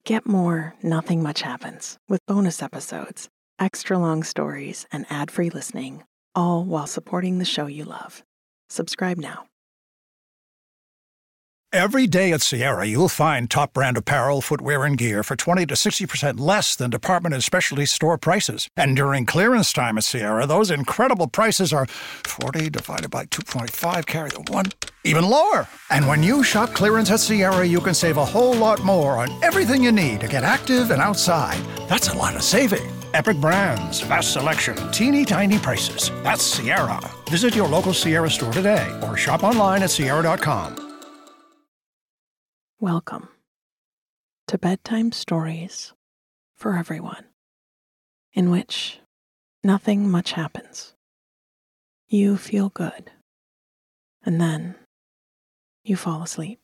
Get more Nothing Much Happens with bonus episodes, extra long stories, and ad-free listening, all while supporting the show you love. Subscribe now. Every day at Sierra, you'll find top brand apparel, footwear, and gear for 20 to 60% less than department and specialty store prices. And during clearance time at Sierra, those incredible prices are 40 divided by 2.5, carry the 1, even lower. And when you shop clearance at Sierra, you can save a whole lot more on everything you need to get active and outside. That's a lot of saving. Epic brands, vast selection, teeny tiny prices. That's Sierra. Visit your local Sierra store today or shop online at Sierra.com. Welcome to Bedtime Stories for Everyone, in which nothing much happens. You feel good, and then you fall asleep.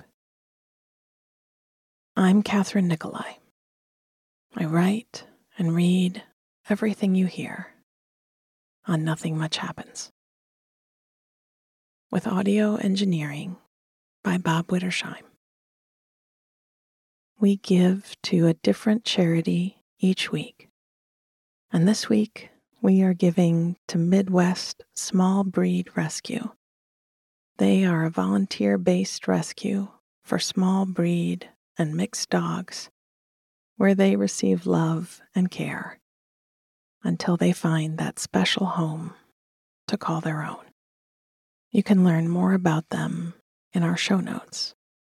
I'm Catherine Nicolai. I write and read everything you hear on Nothing Much Happens, with audio engineering by Bob Wittersheim. We give to a different charity each week, and this week we are giving to Midwest Small Breed Rescue. They are a volunteer-based rescue for small breed and mixed dogs where they receive love and care until they find that special home to call their own. You can learn more about them in our show notes.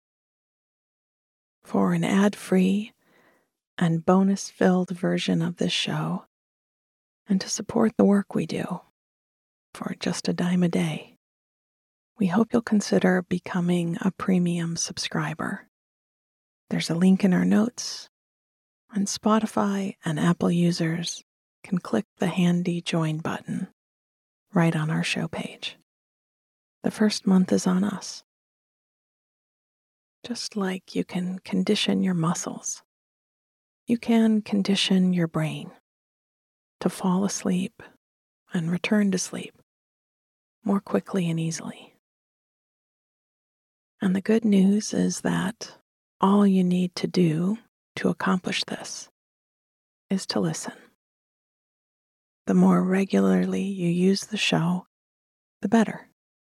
For an ad-free and bonus-filled version of this show, and to support the work we do for just $0.10 a day, we hope you'll consider becoming a premium subscriber. There's a link in our notes, and Spotify and Apple users can click the handy join button right on our show page. The first month is on us. Just like you can condition your muscles, you can condition your brain to fall asleep and return to sleep more quickly and easily. And the good news is that all you need to do to accomplish this is to listen. The more regularly you use the show, the better.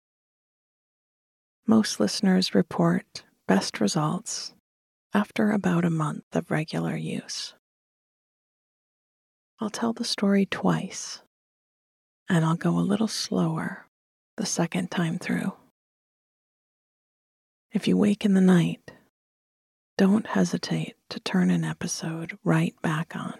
Most listeners report best results after about a month of regular use. I'll tell the story twice, and I'll go a little slower the second time through. If you wake in the night, don't hesitate to turn an episode right back on.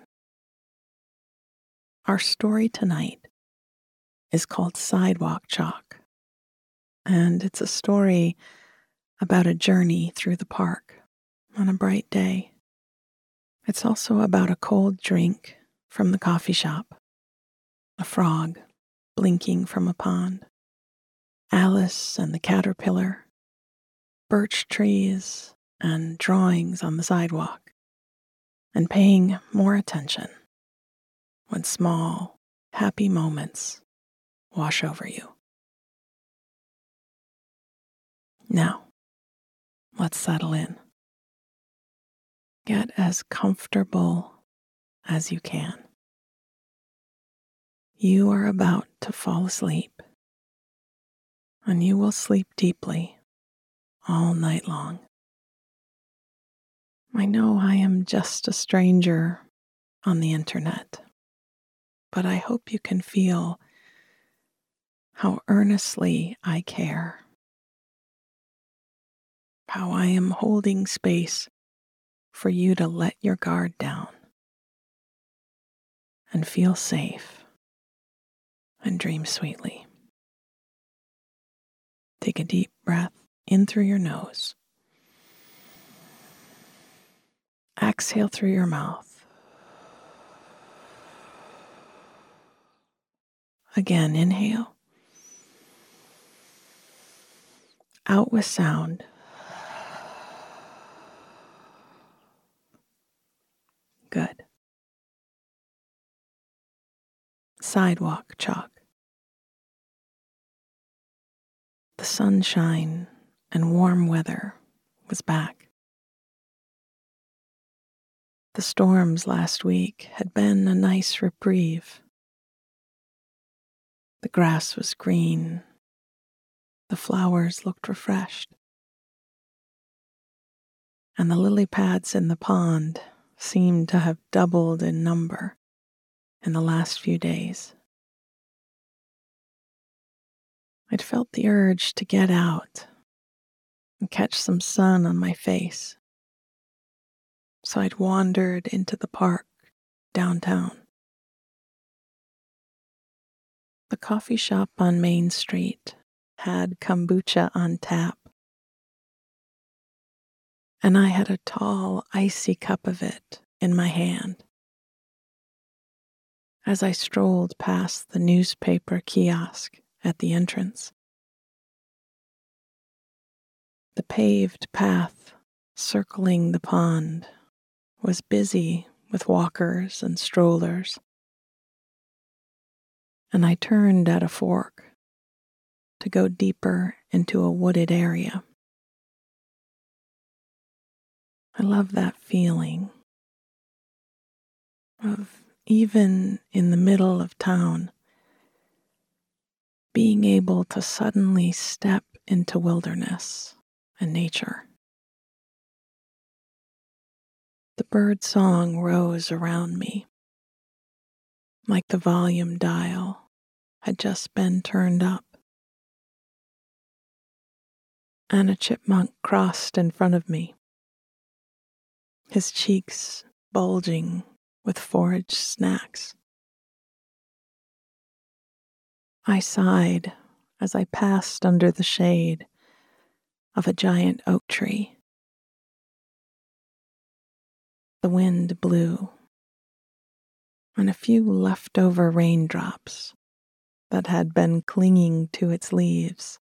Our story tonight is called Sidewalk Chalk, and it's a story about a journey through the park on a bright day. It's also about a cold drink from the coffee shop, a frog blinking from a pond, Alice and the caterpillar, birch trees and drawings on the sidewalk, and paying more attention when small, happy moments wash over you. Now, let's settle in. Get as comfortable as you can. You are about to fall asleep, and you will sleep deeply all night long. I know I am just a stranger on the internet, but I hope you can feel how earnestly I care, how I am holding space for you to let your guard down and feel safe and dream sweetly. Take a deep breath in through your nose. Exhale through your mouth. Again, inhale. Out with sound. Good. Sidewalk chalk. The sunshine and warm weather was back. The storms last week had been a nice reprieve. The grass was green. The flowers looked refreshed. And the lily pads in the pond seemed to have doubled in number in the last few days. I'd felt the urge to get out and catch some sun on my face, so I'd wandered into the park downtown. The coffee shop on Main Street had kombucha on tap, and I had a tall, icy cup of it in my hand. As I strolled past the newspaper kiosk at the entrance, the paved path circling the pond was busy with walkers and strollers, and I turned at a fork to go deeper into a wooded area. I love that feeling of, even in the middle of town, being able to suddenly step into wilderness and nature. The bird song rose around me, like the volume dial had just been turned up. And a chipmunk crossed in front of me, his cheeks bulging with forage snacks. I sighed as I passed under the shade of a giant oak tree. The wind blew, and a few leftover raindrops that had been clinging to its leaves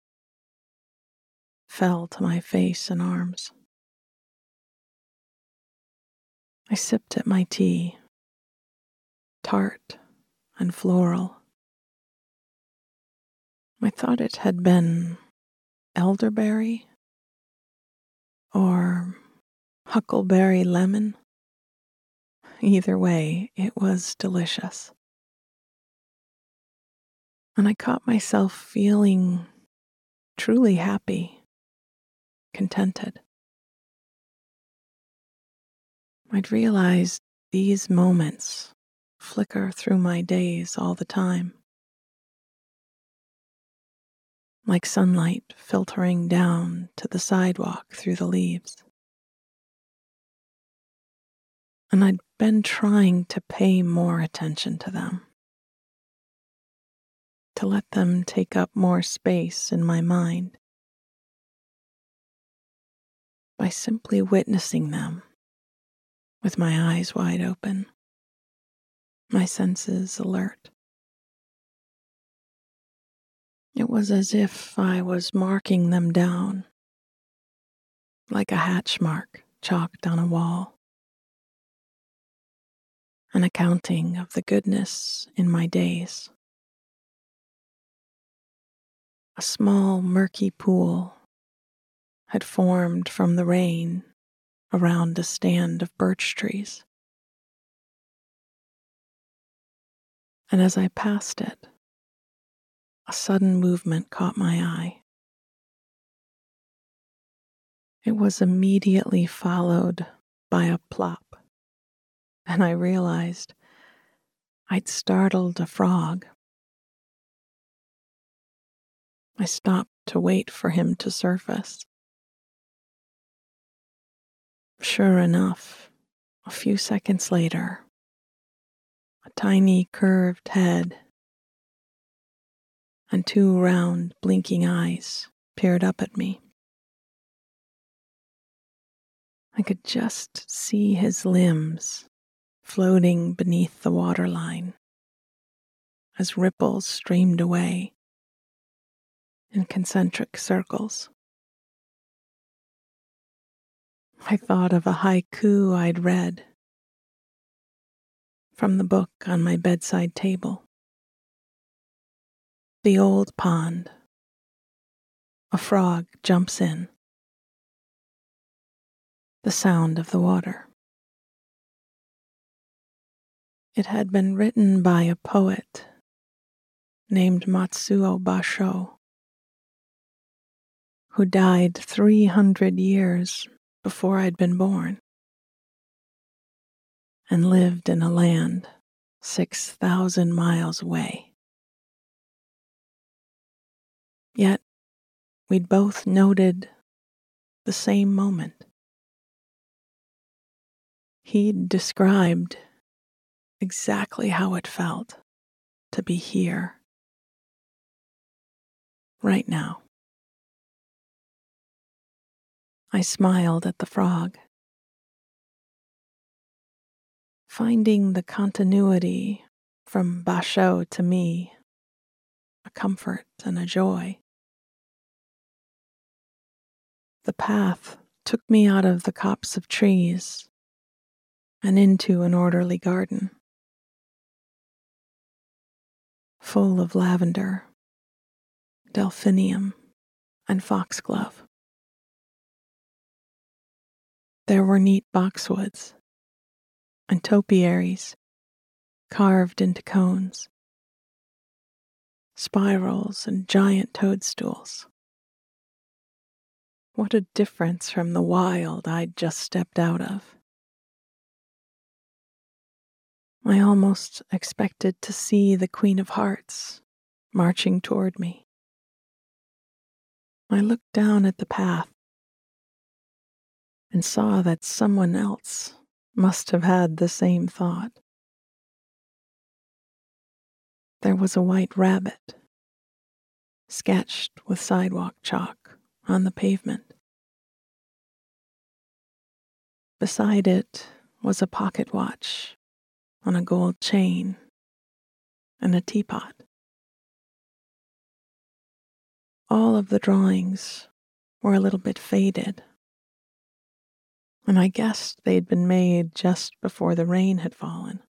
fell to my face and arms. I sipped at my tea, tart and floral. I thought it had been elderberry or huckleberry lemon. Either way, it was delicious. And I caught myself feeling truly happy, contented. I'd realized these moments flicker through my days all the time, like sunlight filtering down to the sidewalk through the leaves. And I'd been trying to pay more attention to them, to let them take up more space in my mind, by simply witnessing them with my eyes wide open, my senses alert. It was as if I was marking them down, like a hatch mark chalked on a wall, an accounting of the goodness in my days. A small, murky pool had formed from the rain around a stand of birch trees. And as I passed it, a sudden movement caught my eye. It was immediately followed by a plop, and I realized I'd startled a frog. I stopped to wait for him to surface. Sure enough, a few seconds later, a tiny curved head and two round blinking eyes peered up at me. I could just see his limbs floating beneath the waterline as ripples streamed away in concentric circles. I thought of a haiku I'd read from the book on my bedside table. The old pond. A frog jumps in. The sound of the water. It had been written by a poet named Matsuo Basho, who died 300 years before I'd been born and lived in a land 6,000 miles away. Yet we'd both noted the same moment. He'd described exactly how it felt to be here, right now. I smiled at the frog, finding the continuity from Basho to me a comfort and a joy. The path took me out of the copse of trees and into an orderly garden, full of lavender, delphinium, and foxglove. There were neat boxwoods and topiaries carved into cones, spirals and giant toadstools. What a difference from the wild I'd just stepped out of. I almost expected to see the Queen of Hearts marching toward me. I looked down at the path and saw that someone else must have had the same thought. There was a white rabbit, sketched with sidewalk chalk on the pavement. Beside it was a pocket watch on a gold chain and a teapot. All of the drawings were a little bit faded, and I guessed they'd been made just before the rain had fallen.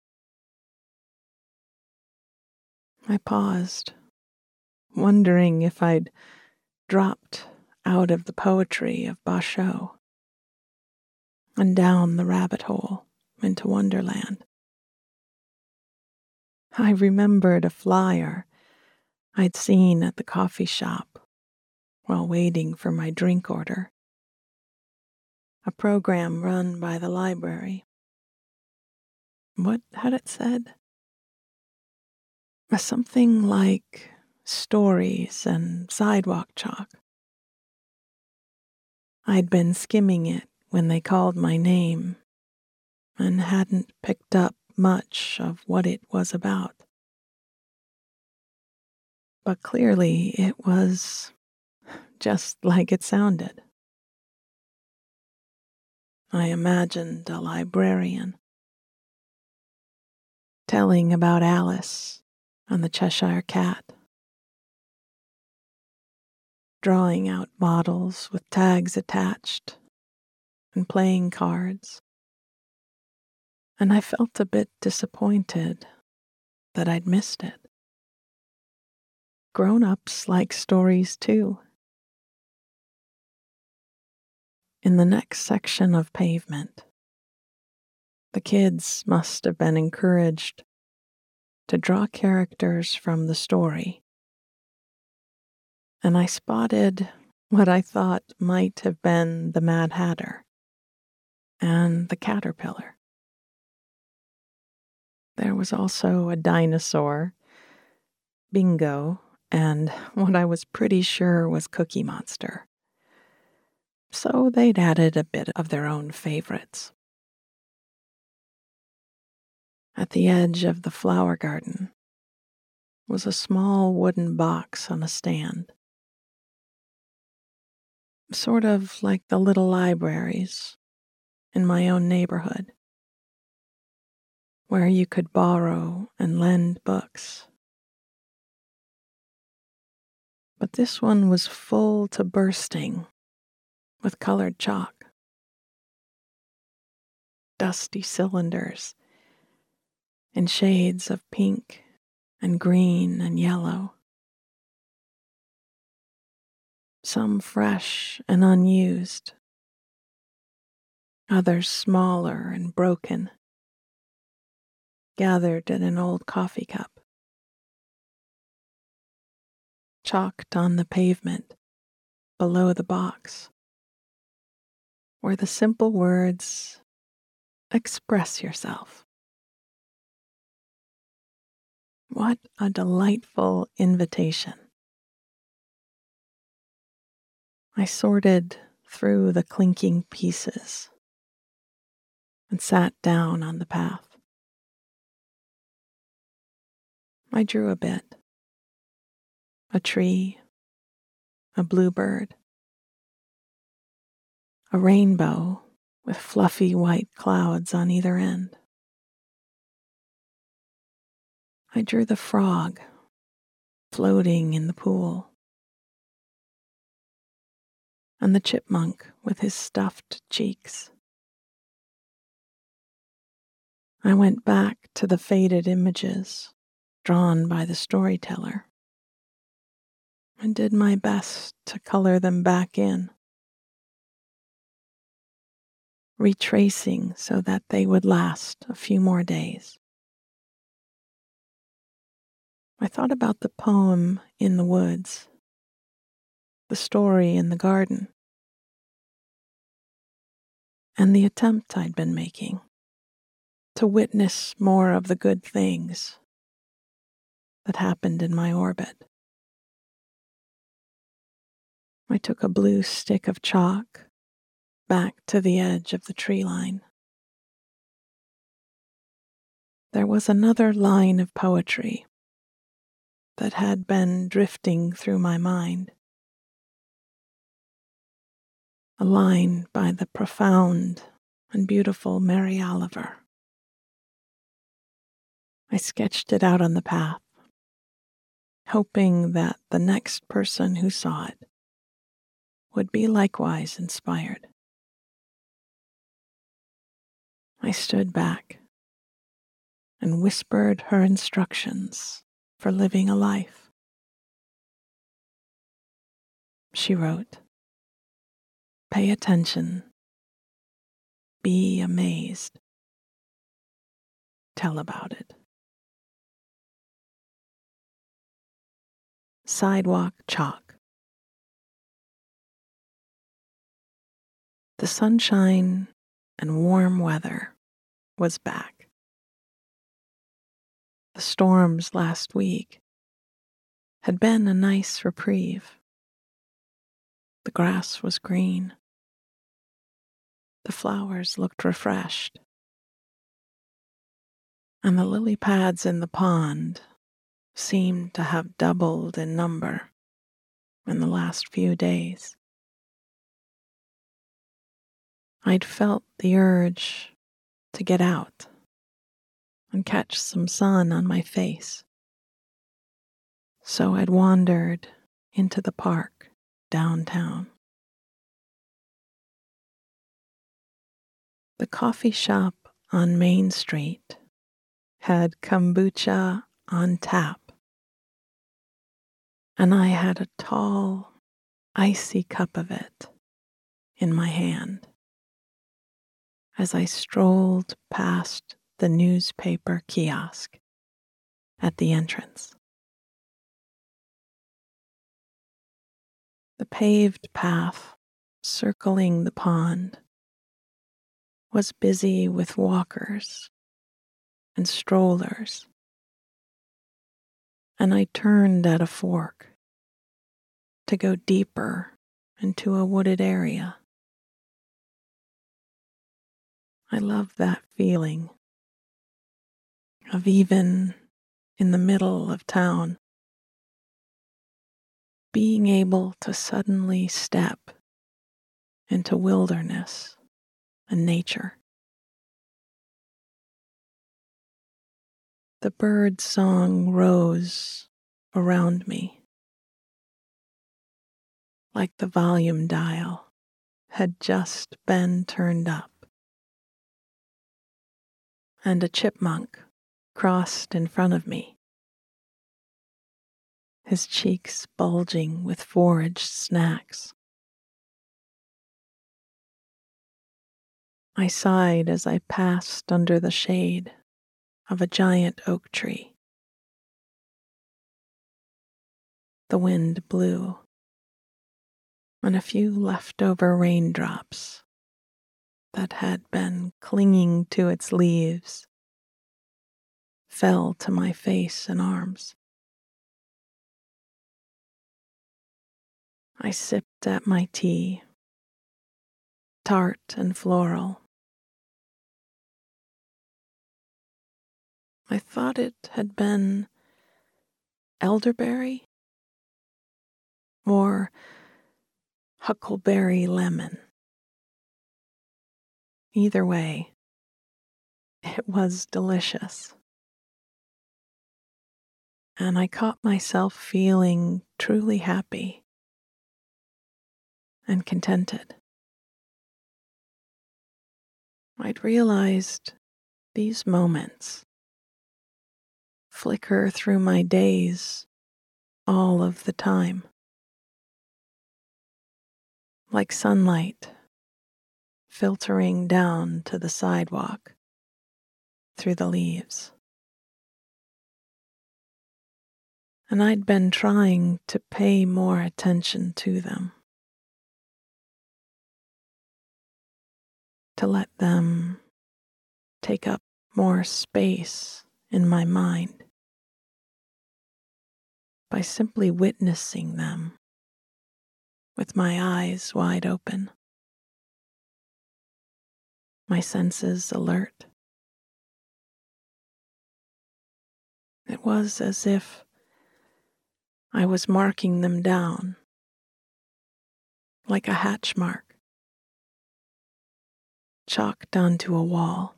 I paused, wondering if I'd dropped out of the poetry of Basho and down the rabbit hole into Wonderland. I remembered a flyer I'd seen at the coffee shop while waiting for my drink order, a program run by the library. What had it said? Something like stories and sidewalk chalk. I'd been skimming it when they called my name and hadn't picked up much of what it was about. But clearly it was just like it sounded. I imagined a librarian telling about Alice and the Cheshire Cat, drawing out bottles with tags attached and playing cards. And I felt a bit disappointed that I'd missed it. Grown-ups like stories too. In the next section of pavement, the kids must have been encouraged to draw characters from the story, and I spotted what I thought might have been the Mad Hatter and the caterpillar. There was also a dinosaur, Bingo, and what I was pretty sure was Cookie Monster. So they'd added a bit of their own favorites. At the edge of the flower garden was a small wooden box on a stand, sort of like the little libraries in my own neighborhood, where you could borrow and lend books. But this one was full to bursting with colored chalk, dusty cylinders in shades of pink and green and yellow, some fresh and unused, others smaller and broken, gathered in an old coffee cup. Chalked on the pavement below the box were the simple words, "Express yourself." What a delightful invitation. I sorted through the clinking pieces and sat down on the path. I drew a bit. A tree, a bluebird, a rainbow with fluffy white clouds on either end. I drew the frog floating in the pool, and the chipmunk with his stuffed cheeks. I went back to the faded images drawn by the storyteller and did my best to color them back in, retracing so that they would last a few more days. I thought about the poem in the woods, the story in the garden, and the attempt I'd been making to witness more of the good things that happened in my orbit. I took a blue stick of chalk back to the edge of the tree line. There was another line of poetry that had been drifting through my mind, a line by the profound and beautiful Mary Oliver. I sketched it out on the path, hoping that the next person who saw it would be likewise inspired. I stood back and whispered her instructions for living a life. She wrote, "Pay attention, be amazed, tell about it." Sidewalk chalk. The sunshine and warm weather was back. The storms last week had been a nice reprieve. The grass was green. The flowers looked refreshed. And the lily pads in the pond seemed to have doubled in number in the last few days. I'd felt the urge to get out and catch some sun on my face, so I'd wandered into the park downtown. The coffee shop on Main Street had kombucha on tap, and I had a tall, icy cup of it in my hand as I strolled past the newspaper kiosk at the entrance. The paved path circling the pond was busy with walkers and strollers, and I turned at a fork to go deeper into a wooded area. I love that feeling of, even in the middle of town, being able to suddenly step into wilderness and nature. The bird song rose around me, like the volume dial had just been turned up, and a chipmunk crossed in front of me, his cheeks bulging with foraged snacks. I sighed as I passed under the shade of a giant oak tree. The wind blew, and a few leftover raindrops that had been clinging to its leaves fell to my face and arms. I sipped at my tea, tart and floral. I thought it had been elderberry or huckleberry lemon. Either way, it was delicious. And I caught myself feeling truly happy and contented. I'd realized these moments flicker through my days all of the time, like sunlight filtering down to the sidewalk through the leaves. And I'd been trying to pay more attention to them, to let them take up more space in my mind by simply witnessing them with my eyes wide open, my senses alert. It was as if I was marking them down, like a hatch mark, chalked onto a wall,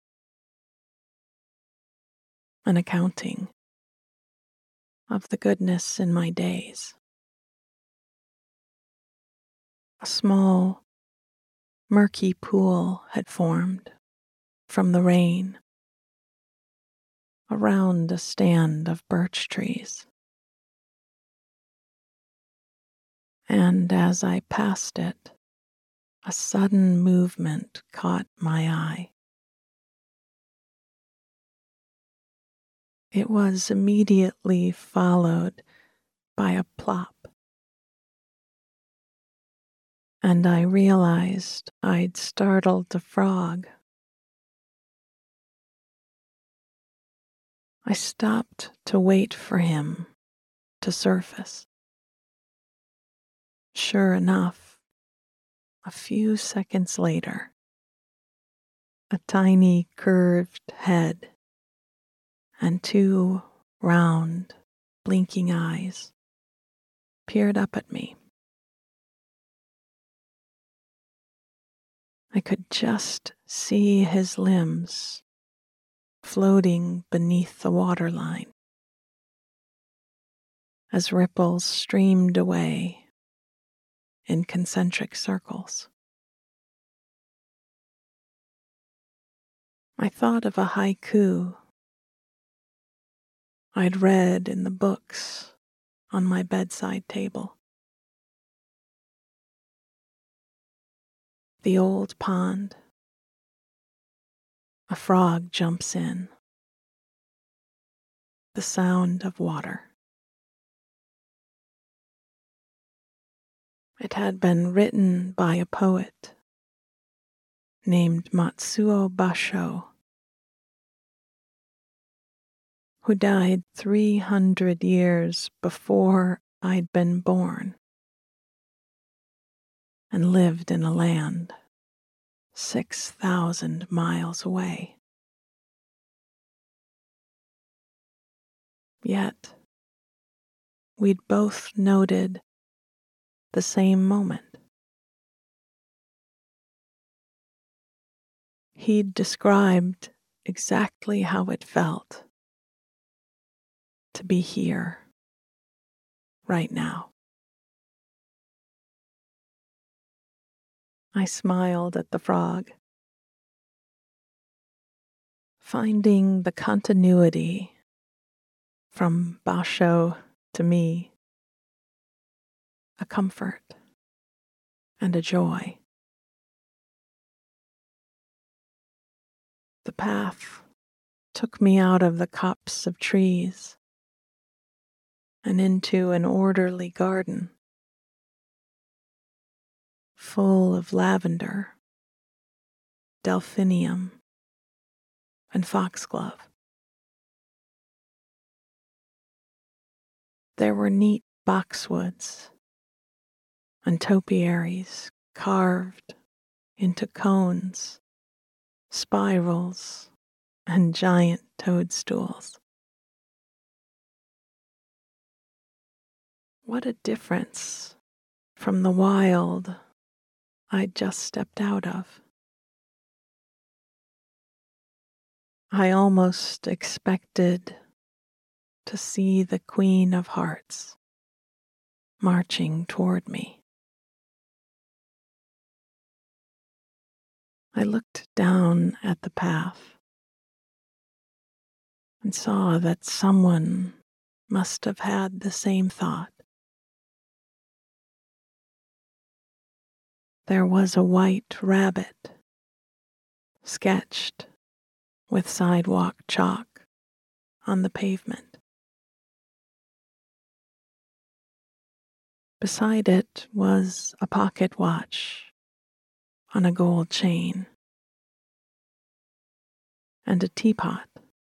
an accounting of the goodness in my days. A small, murky pool had formed from the rain around a stand of birch trees. And as I passed it, a sudden movement caught my eye. It was immediately followed by a plop, and I realized I'd startled the frog. I stopped to wait for him to surface. Sure enough, a few seconds later, a tiny curved head and two round, blinking eyes peered up at me. I could just see his limbs floating beneath the waterline as ripples streamed away in concentric circles. I thought of a haiku I'd read in the books on my bedside table. The old pond. A frog jumps in. The sound of water. It had been written by a poet named Matsuo Basho, who died 300 years before I'd been born and lived in a land 6,000 miles away. Yet, we'd both noted the same moment. He'd described exactly how it felt to be here, right now. I smiled at the frog, finding the continuity from Basho to me a comfort and a joy. The path took me out of the copse of trees and into an orderly garden full of lavender, delphinium, and foxglove. There were neat boxwoods and topiaries carved into cones, spirals, and giant toadstools. What a difference from the wild I'd just stepped out of. I almost expected to see the Queen of Hearts marching toward me. I looked down at the path and saw that someone must have had the same thought. There was a white rabbit sketched with sidewalk chalk on the pavement. Beside it was a pocket watch on a gold chain and a teapot.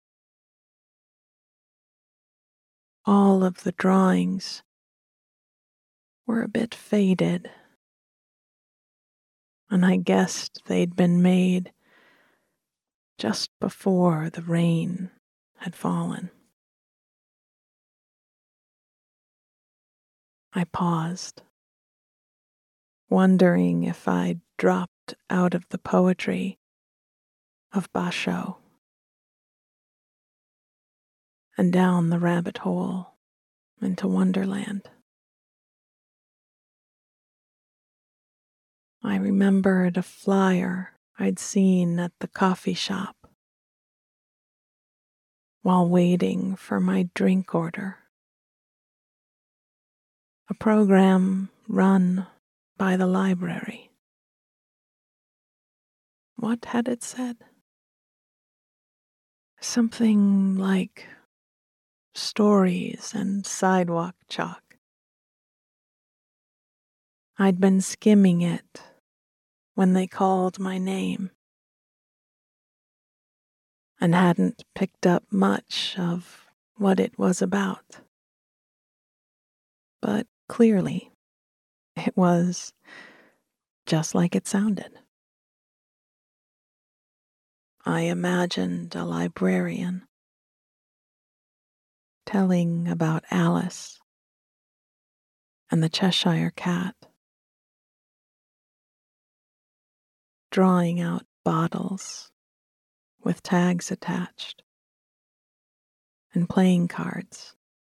All of the drawings were a bit faded, and I guessed they'd been made just before the rain had fallen. I paused, wondering if I'd dropped out of the poetry of Basho and down the rabbit hole into Wonderland. I remembered a flyer I'd seen at the coffee shop while waiting for my drink order. A program run by the library. What had it said? Something like stories and sidewalk chalk. I'd been skimming it when they called my name and hadn't picked up much of what it was about. But clearly, it was just like it sounded. I imagined a librarian telling about Alice and the Cheshire Cat, drawing out bottles with tags attached and playing cards,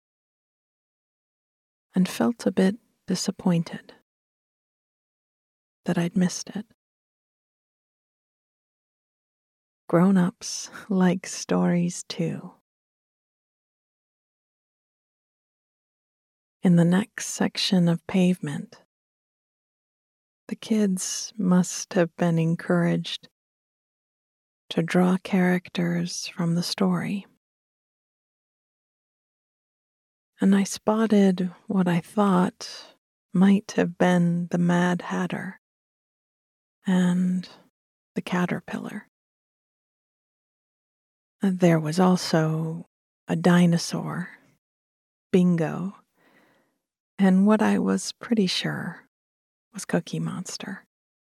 and felt a bit disappointed that I'd missed it. Grown-ups like stories too. In the next section of pavement, the kids must have been encouraged to draw characters from the story. And I spotted what I thought might have been the Mad Hatter and the caterpillar. There was also a dinosaur, Bingo, and what I was pretty sure was Cookie Monster.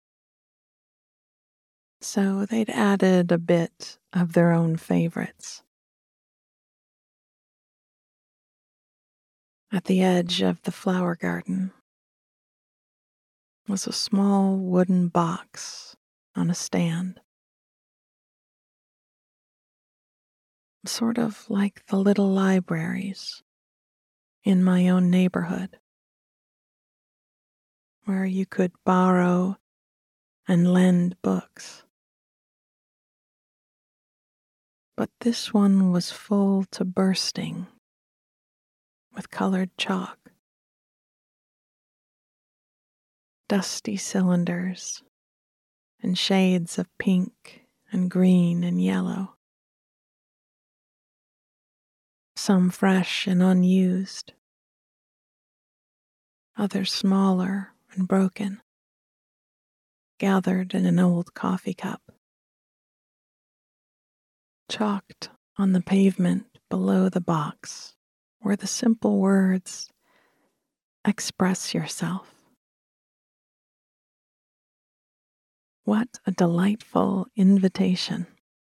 So they'd added a bit of their own favorites. At the edge of the flower garden was a small wooden box on a stand, sort of like the little libraries in my own neighborhood, where you could borrow and lend books. But this one was full to bursting with colored chalk, dusty cylinders, and shades of pink and green and yellow. some fresh and unused, others smaller and broken, gathered in an old coffee cup. Chalked on the pavement below the box were the simple words, "Express yourself." What a delightful invitation.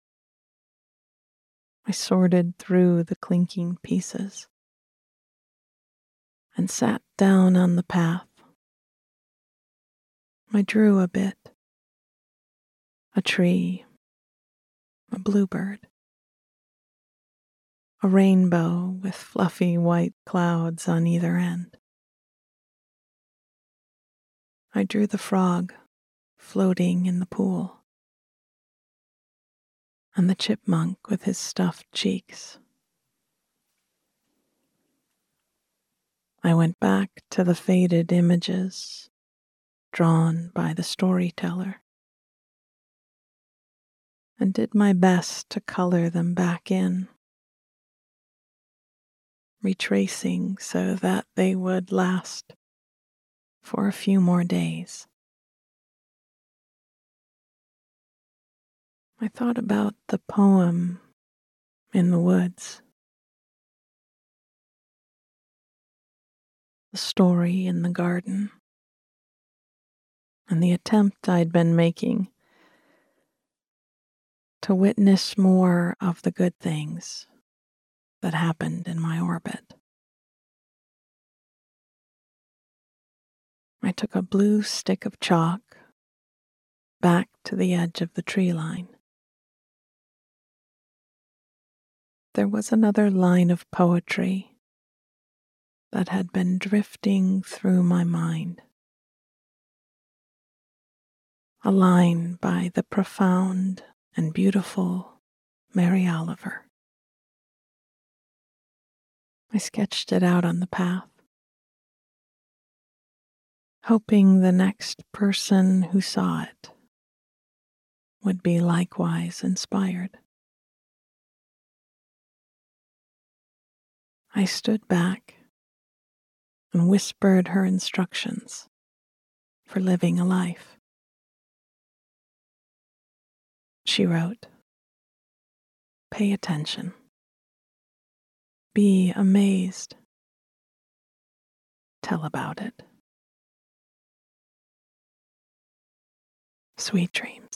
I sorted through the clinking pieces and sat down on the path. I drew a bit. A tree, a bluebird, a rainbow with fluffy white clouds on either end. I drew the frog floating in the pool, and the chipmunk with his stuffed cheeks. I went back to the faded images drawn by the storyteller and did my best to color them back in, retracing so that they would last for a few more days. I thought about the poem in the woods, the story in the garden, and the attempt I'd been making to witness more of the good things that happened in my orbit. I took a blue stick of chalk back to the edge of the tree line. There was another line of poetry that had been drifting through my mind. A line by the profound and beautiful Mary Oliver. I sketched it out on the path, hoping the next person who saw it would be likewise inspired. I stood back and whispered her instructions for living a life. She wrote, "Pay attention. Be amazed. Tell about it. Sweet dreams."